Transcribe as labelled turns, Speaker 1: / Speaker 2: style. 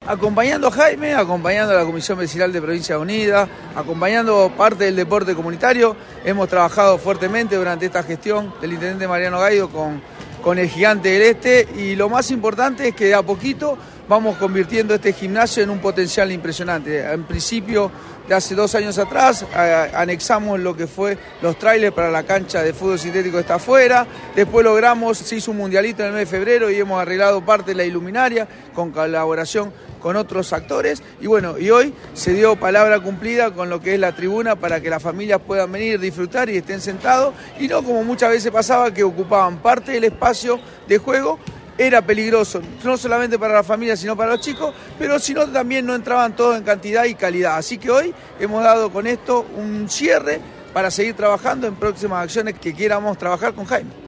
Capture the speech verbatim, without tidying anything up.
Speaker 1: acompañando a Jaime, acompañando a la Comisión Vecinal de Provincia Unida, acompañando parte del deporte comunitario. Hemos trabajado fuertemente durante esta gestión del intendente Mariano Gaido con, con el Gigante del Este, y lo más importante es que de a poquito vamos convirtiendo este gimnasio en un potencial impresionante. En principio, de hace dos años atrás, eh, anexamos lo que fue los trailers para la cancha de fútbol sintético que está afuera. Después logramos, se hizo un mundialito en el mes de febrero y hemos arreglado parte de la iluminaria con colaboración con otros actores. Y bueno, y hoy se dio palabra cumplida con lo que es la tribuna para que las familias puedan venir, disfrutar y estén sentados, y no como muchas veces pasaba, que ocupaban parte del espacio de juego. Era peligroso, no solamente para la familia, sino para los chicos, pero sino también no entraban todos en cantidad y calidad. Así que hoy hemos dado con esto un cierre para seguir trabajando en próximas acciones que quieramos trabajar con Jaime.